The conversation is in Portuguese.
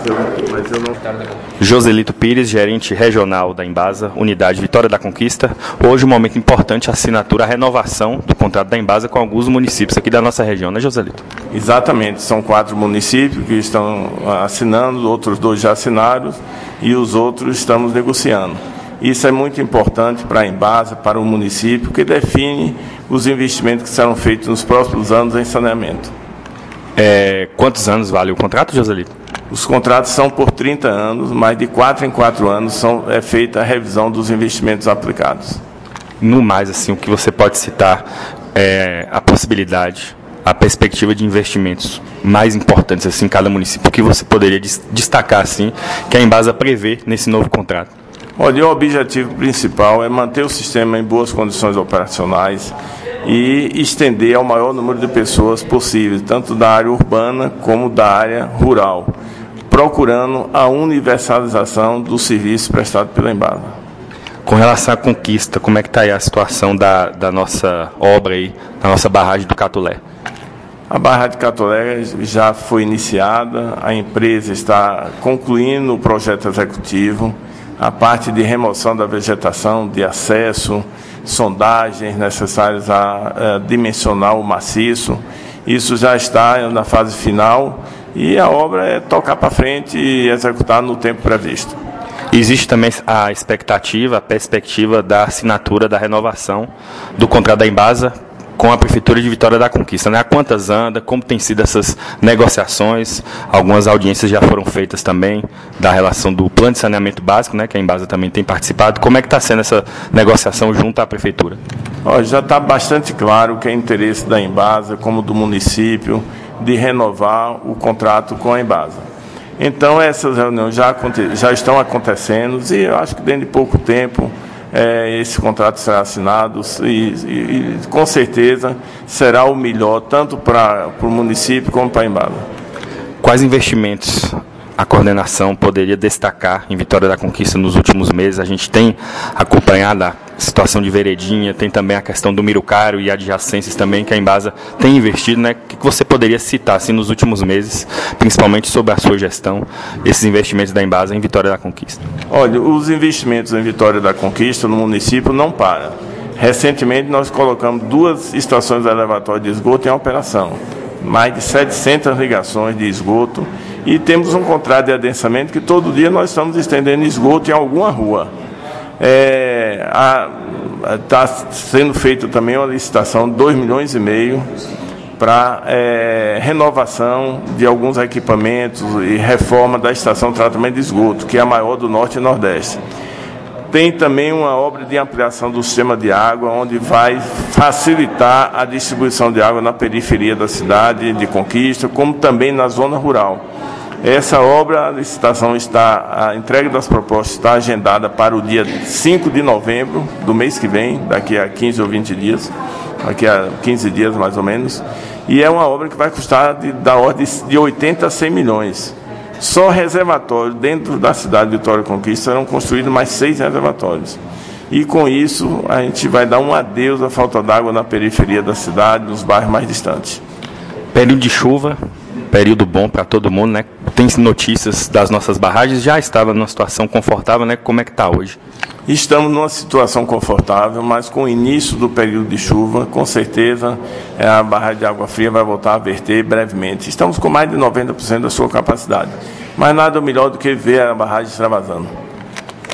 eu não... Joselito Pires, gerente regional da Embasa, Unidade Vitória da Conquista. Hoje um momento importante, a assinatura, a renovação do contrato da Embasa com alguns municípios aqui da nossa região, né, Joselito? Exatamente, são 4 municípios que estão assinando, outros 2 já assinaram e os outros estamos negociando. Isso é muito importante para a Embasa, para o município, que define os investimentos que serão feitos nos próximos anos em saneamento. Quantos anos vale o contrato, Joselito? Os contratos são por 30 anos, mas de 4 em 4 anos é feita a revisão dos investimentos aplicados. No mais, assim, o que você pode citar é a possibilidade, a perspectiva de investimentos mais importantes assim, em cada município, o que você poderia destacar assim, que a Embasa prevê nesse novo contrato? Olha, o objetivo principal é manter o sistema em boas condições operacionais e estender ao maior número de pessoas possível, tanto da área urbana como da área rural, procurando a universalização do serviço prestado pela Embasa. Com relação à Conquista, como é que está aí a situação da nossa obra aí, da nossa barragem do Catolé? A barragem de Catolé já foi iniciada, a empresa está concluindo o projeto executivo, a parte de remoção da vegetação, de acesso, sondagens necessárias a dimensionar o maciço. Isso já está na fase final e a obra é tocar para frente e executar no tempo previsto. Existe também a expectativa, a perspectiva da assinatura da renovação do contrato da Embasa com a Prefeitura de Vitória da Conquista, né? Há quantas anda, como tem sido essas negociações, algumas audiências já foram feitas também da relação do plano de saneamento básico, né, que a Embasa também tem participado. Como é que está sendo essa negociação junto à Prefeitura? Já está bastante claro que é interesse da Embasa, como do município, de renovar o contrato com a Embasa. Então, essas reuniões já estão acontecendo e eu acho que dentro de pouco tempo esse contrato será assinado e com certeza será o melhor tanto para o município como para a Embasa. Quais investimentos a coordenação poderia destacar em Vitória da Conquista nos últimos meses? A gente tem acompanhado a situação de Veredinha, tem também a questão do Mirucário e adjacências também que a Embasa tem investido, né? O que você poderia citar assim, nos últimos meses, principalmente sobre a sua gestão, esses investimentos da Embasa em Vitória da Conquista? Olha, os investimentos em Vitória da Conquista no município não param. Recentemente nós colocamos 2 estações elevatórias de esgoto em operação, mais de 700 ligações de esgoto e temos um contrato de adensamento que todo dia nós estamos estendendo esgoto em alguma rua. Está sendo feita também uma licitação de 2,5 milhões para renovação de alguns equipamentos e reforma da estação de tratamento de esgoto, que é a maior do Norte e Nordeste. Tem também uma obra de ampliação do sistema de água, onde vai facilitar a distribuição de água na periferia da cidade de Conquista, como também na zona rural. Essa obra, a licitação a entrega das propostas está agendada para o dia 5 de novembro do mês que vem, daqui a 15 ou 20 dias, daqui a 15 dias mais ou menos, e é uma obra que vai custar da ordem de 80 a 100 milhões. Só reservatórios dentro da cidade de Vitória da Conquista serão construídos mais 6 reservatórios. E com isso a gente vai dar um adeus à falta d'água na periferia da cidade, nos bairros mais distantes. Período de chuva, período bom para todo mundo, né? Tem notícias das nossas barragens, já estava numa situação confortável, né? Como é que está hoje? Estamos numa situação confortável, mas com o início do período de chuva, com certeza a barragem de água fria vai voltar a verter brevemente. Estamos com mais de 90% da sua capacidade, mas nada melhor do que ver a barragem extravasando.